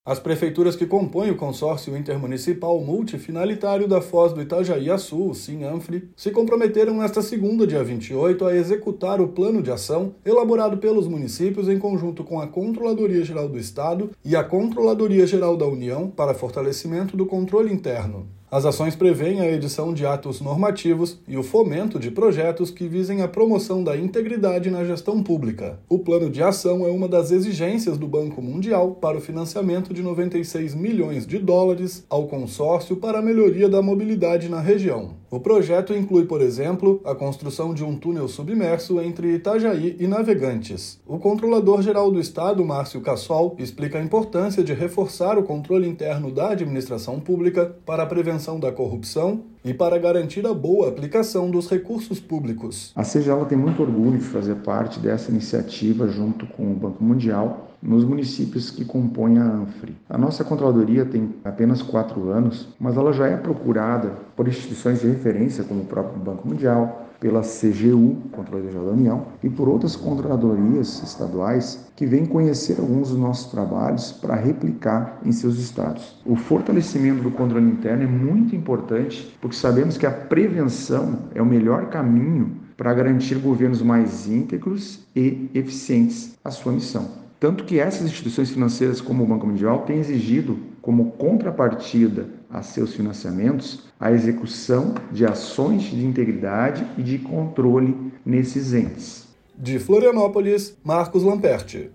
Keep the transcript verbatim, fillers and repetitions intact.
As prefeituras que compõem o Consórcio Intermunicipal Multifinalitário da Foz do Itajaí-Açu, o SINANFRE, se comprometeram nesta segunda, dia vinte e oito, a executar o plano de ação elaborado pelos municípios em conjunto com a Controladoria Geral do Estado e a Controladoria Geral da União para fortalecimento do controle interno. As ações prevêem a edição de atos normativos e o fomento de projetos que visem a promoção da integridade na gestão pública. O plano de ação é uma das exigências do Banco Mundial para o financiamento de noventa e seis milhões de dólares ao consórcio para a melhoria da mobilidade na região. O projeto inclui, por exemplo, a construção de um túnel submerso entre Itajaí e Navegantes. O Controlador-Geral do Estado, Márcio Cassol, explica a importância de reforçar o controle interno da administração pública para a prevenção da corrupção e para garantir a boa aplicação dos recursos públicos. A CEGELA tem muito orgulho de fazer parte dessa iniciativa junto com o Banco Mundial nos municípios que compõem a ANFRE. A nossa controladoria tem apenas quatro anos, mas ela já é procurada por instituições de referência como o próprio Banco Mundial, pela C G U, Controladoria Geral da União, e por outras controladorias estaduais que vêm conhecer alguns dos nossos trabalhos para replicar em seus estados. O fortalecimento do controle interno é muito importante porque sabemos que a prevenção é o melhor caminho para garantir governos mais íntegros e eficientes à sua missão. Tanto que essas instituições financeiras como o Banco Mundial têm exigido como contrapartida a seus financiamentos a execução de ações de integridade e de controle nesses entes. De Florianópolis, Marcos Lamperti.